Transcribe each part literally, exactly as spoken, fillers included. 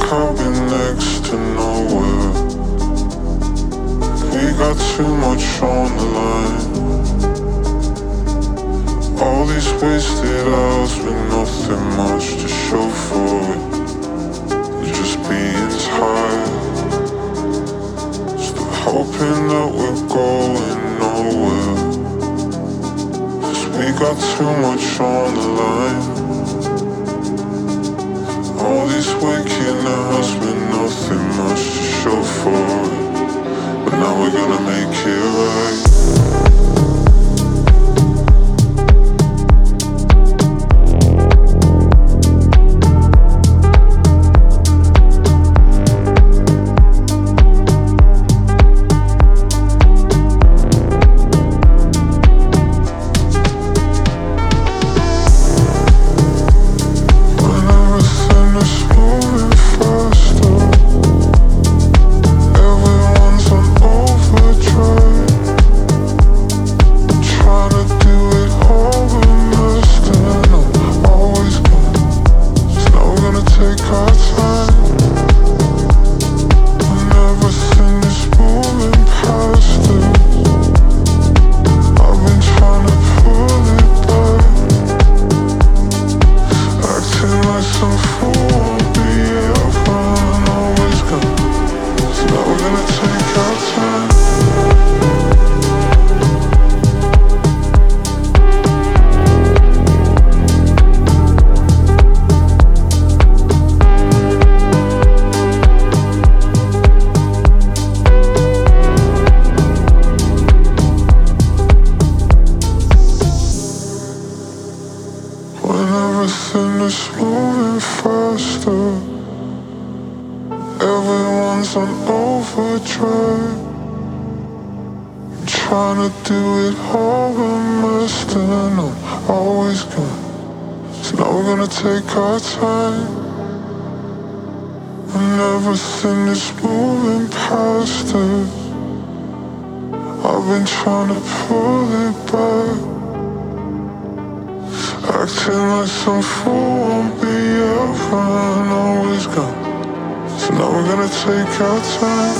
I've been next to nowhere. We got too much on the line. All these wasted hours with nothing much to show for it. Just being tired, still hoping that we're going nowhere. 'Cause we got too much on the line. All these waking hours with nothing much to show for it. But now we're gonna make it right. Everything is moving faster. Everyone's on overdrive. I'm trying to do it all, but messed and I'm always gone. So now we're gonna take our time. And everything is moving past us. I've been trying to pull it back, acting like some fool won't be ever and always gone. So now we're gonna take our time.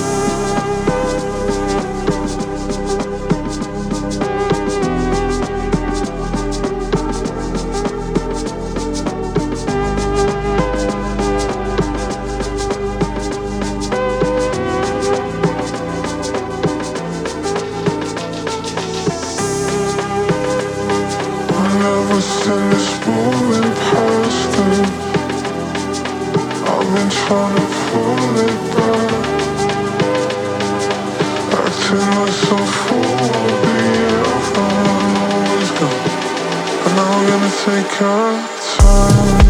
Everything is moving past us. I've been trying to pull it back, acting like some fool won't be ever and always gone. And now we're gonna take our time.